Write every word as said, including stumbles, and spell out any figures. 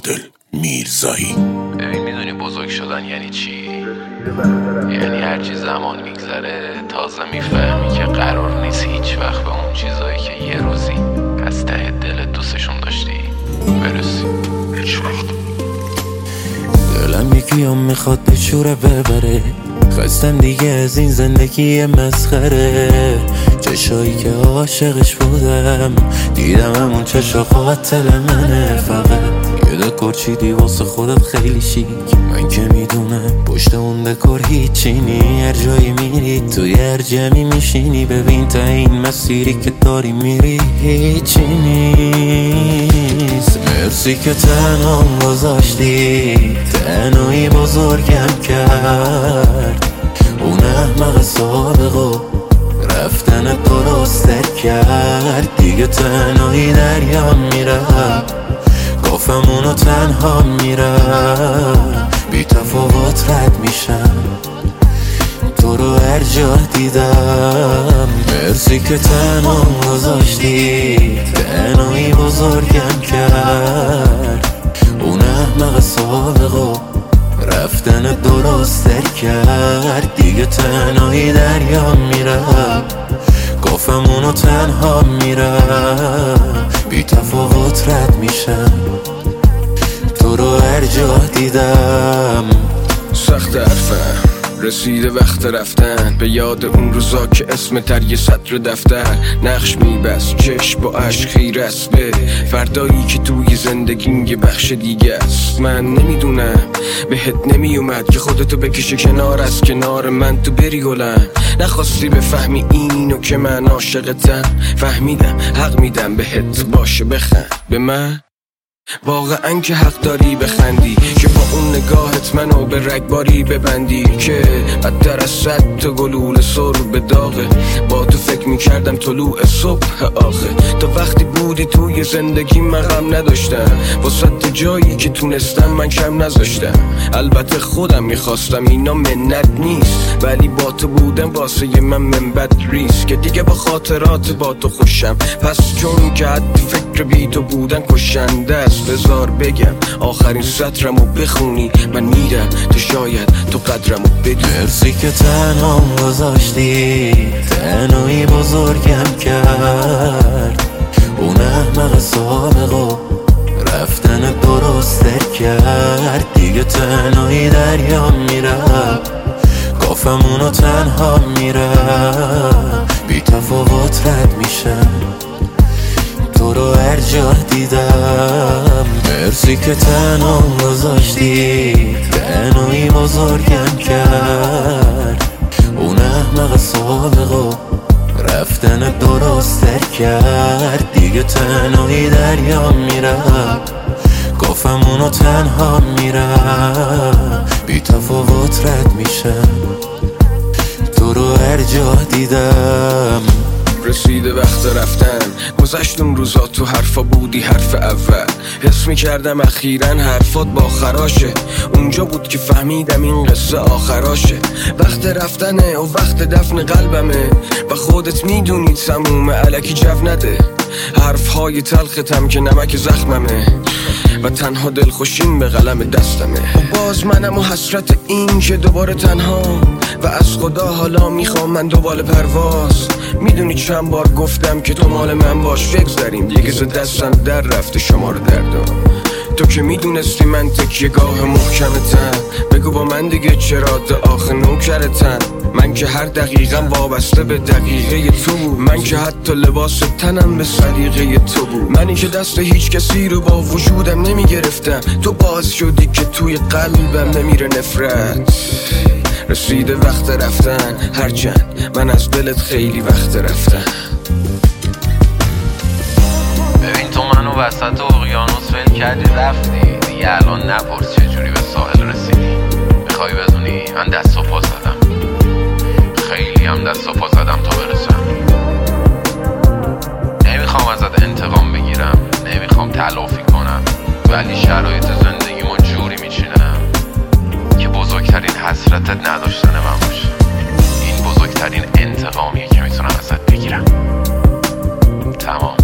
عادل میرزایی. ببین میدونی بزرگ شدن یعنی چی؟ یعنی هرچی زمان میگذره تازه میفهمی که قرار نیست هیچ وقت به اون چیزایی که یه روزی از ته دلت دوستشون داشتی برسی. هیچ وقت. دلم یکی هم میخواد به شوره ببره، خواستم دیگه از این زندگی مسخره. چشایی که عاشقش بودم دیدم همون چشا قاتل منه. فقط یه دکور چیدی واسه خودت خیلی شیک، من که میدونم پشت اون دکور هیچی نی. هر جایی میری توی هر جمعی میشینی، ببین تا این مسیری که داری میری هیچی نیست. مرسی که تنهام گذاشتی، تنهایی بزرگم کرد. اون احمق سابقو رفتن درستر کرد. دیگه تنهایی دریام میرم، گفتم اونو تنها میرم. بی تفاوت رد میشم، تو رو هر جا دیدم. مرسی که تنها گذاشتی، تنهایی بزرگم کرد. اون احمق سابقو رفتن درستر کرد. دیگه تنهایی دریام میرم، گفتم اونو تنها میرم. بی تفاوت رد میشم، تو رو هر جا دیدم. سخت حرفم رسیده وقت رفتن، به یاد اون روزا که اسم تر یه سطر دفتر نقش میبست چشم با عشق خیر است به فردایی که توی زندگیم یه بخش دیگه است. من نمیدونم بهت نمیومد که خودتو بکشه کنار از کنار من تو بری گلم. نخواستی بفهمی اینو که من عاشقتم، فهمیدم حق میدم بهت باشه بخند به من. واقعا که حق داری بخندی که با اون نگاهت منو به رگباری ببندی که بدتر از صد تا گلوله سر به داغه. با تو فکر میکردم طلوع صبح آخه. تا وقتی بودی توی زندگی من غم نداشتم، واسه جایی که تونستم من کم نذاشتم. البته خودم میخواستم اینا منت نیست، ولی با تو بودم واسه من منبت ریست که دیگه با خاطرات با تو خوشم. پس چون که حد فکر بی تو بودن کشنده است، بذار بگم آخرین سطرمو بخونی من میرم تو شاید تو قدرمو بدونی. مرسی که تنهام گذاشتی، تنهایی بزرگم کرد. اون احمق سابقو رفتن درستر کرد. دیگه تنهایی دریام میرم، گفتم اونو تنها میرم. بی تفاوت رد میشم، تو رو هر جا دیدم. مرسی که تنها گذاشتی، تنهایی بزرگم کرد. اون احمق سابقو رفتن درستر کرد. دیگه تنهایی دریام میرم، گفتم اونو تنها میرم. بی تفاوت رد میشم، تو رو هر جا دیدم. رسیده وقت رفتن، گذشت اون روزا تو حرفا بودی حرف اول. حس میکردم اخیراً حرفات با خراشه، اونجا بود که فهمیدم این قصه آخراشه. وقت رفتنه و وقت دفن قلبمه و خودت میدونی تموم الکی جو نده. حرفهای تلختم که نمک زخممه و تنها دلخوشیم به قلم دستمه. و باز منم و حسرت این که دوباره تنها و از خدا حالا میخوام من دوباره پرواز. میدونی چند بار گفتم که تو مال من باش، فکر داریم دیگه ز دستم در رفته شما رو دردم. تو که میدونستی من تکیه گاه محکمتم، بگو با من دیگه چرا ده آخه نوکرتم. من که هر دقیقم وابسته به دقیقه تو بود، من که حتی لباس تنم به سلیقه تو بود. منی که دست هیچ کسی رو با وجودم نمیگرفتم، تو باعث شدی که توی قلبم نمیره نفرت. رسیده وقت رفتن، هرچند من از دلت خیلی وقت رفتم. ببین تو منو وسط اقیانوس ول کردی رفتی، دیگه الان نپرس چجوری به ساحل رسیدی. میخوای بدونی من دست و پا زدم، خیلی هم دست و پا زدم تا برسم. نمیخوام ازت انتقام بگیرم، نمیخوام تلافی کنم، ولی شرایط زندگیمو جوری میچینم که بزرگترین حسرتت نداشتن من باشه. این بزرگترین انتقامیه که میتونم ازت بگیرم. تمام.